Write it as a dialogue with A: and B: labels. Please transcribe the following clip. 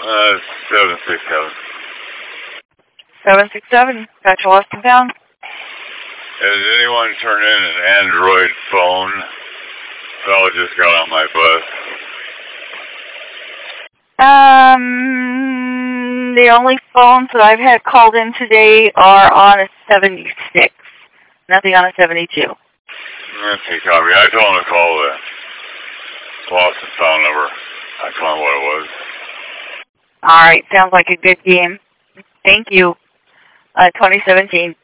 A: 767.
B: 767, got your lost and found.
A: Has anyone turned in an Android phone? Fella just got on my bus.
B: The only phones that I've had called in today are on a 76. Nothing on a 72.
A: Okay, copy. I told him to call the lost and found number. I told him what it was.
B: All right, sounds like a good game. Thank you. 2017.